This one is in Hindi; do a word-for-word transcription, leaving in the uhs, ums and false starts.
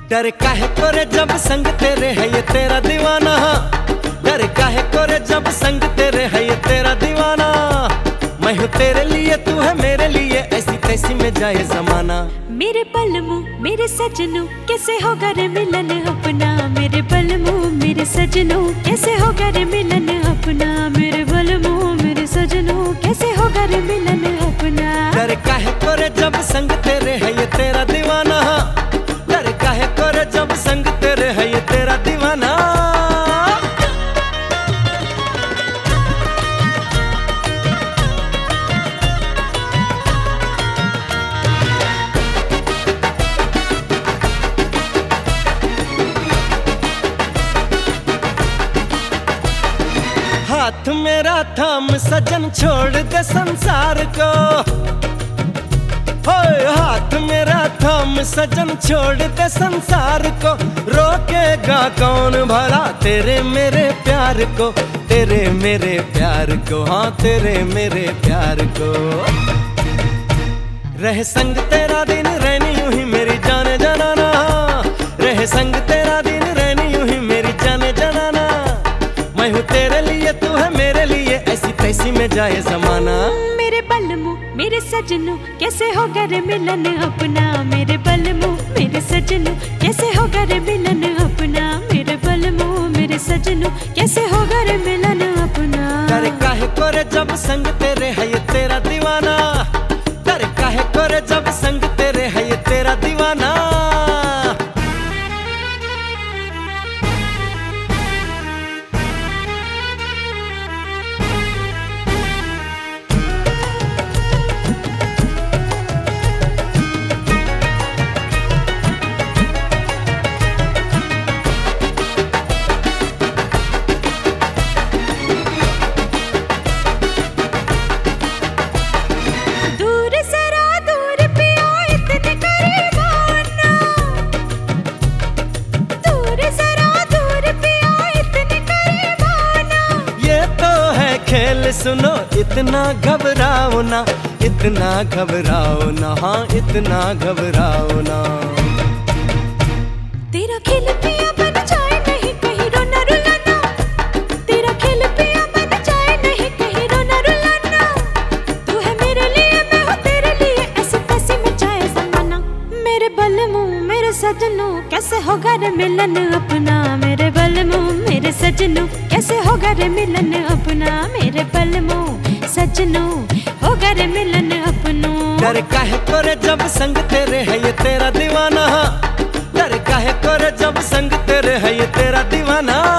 डर काहे कोरे जब संग तेरे है ये तेरा दीवाना, डर काहे कोरे जब संग तेरे है ये तेरा दीवाना। मैं हूँ तेरे लिए तू है मेरे लिए, ऐसी तैसी में जाए जमाना। मेरे पलमू मेरे सजनू कैसे होगा रे मिलन अपना, मेरे पलमू मेरे सजनू कैसे होगा रे मिलन अपना, मेरे पलमू मेरे सजनू कैसे होगा रे मिलन अपना। डर काहे कोरे जब संग तेरे है ये तेरा दीवाना, डर काहे कोरे जब संग तेरे है ये तेरा दीवाना। हाथ मेरा थाम सजन छोड़ दे संसार को, होए हाथ मेरा थाम सजन छोड़ दे संसार को। रोकेगा कौन भला तेरे मेरे प्यार को, तेरे मेरे प्यार को, हाँ तेरे मेरे प्यार को। रहे संग तेरा दिन रहनी यूं ही मेरी जाने जनाना, रहे संग तेरा दिन रहनी यूं ही मेरी जाने जनाना। मैं हूँ तेरे लिए तू है मेरे लिए, ऐसी तैसी में जाए जमाना। मेरे बलमू मेरे सजनू कैसे होगा रे मिलन अपना, मेरे बलमू मेरे सजनू कैसे होगा रे मिलन अपना, मेरे बलमू मेरे सजनू कैसे होगा रे मिलन अपना। डर काहे कोरे जब संग तेरे है ये तेरा दीवाना, डर काहे कोरे जब संग तेरे है ये तेरा दीवाना। खेल सुनो इतना घबराओ ना, इतना घबराओ ना, हाँ इतना घबराओ ना। तेरा खेल पिया बन जाए नहीं कहीं रोना रुलाना, तेरा खेल पिया बन जाए नहीं कहीं रोना रुलाना। तू है मेरे लिए मैं हूँ तेरे लिए, ऐसी तैसी में जाए जमाना। मेरे बलमू मेरे सजनू कैसे होगा रे मिलन अपना, मेरे बलमू मेरे सजनू कैसे होगा रे मिलन अपना, मेरे बलमू सजनू होगा रे मिलन अपनू। डर काहे कोरे जब संग तेरे है ये तेरा दीवाना, डर काहे कोरे जब संग तेरे है ये तेरा दीवाना।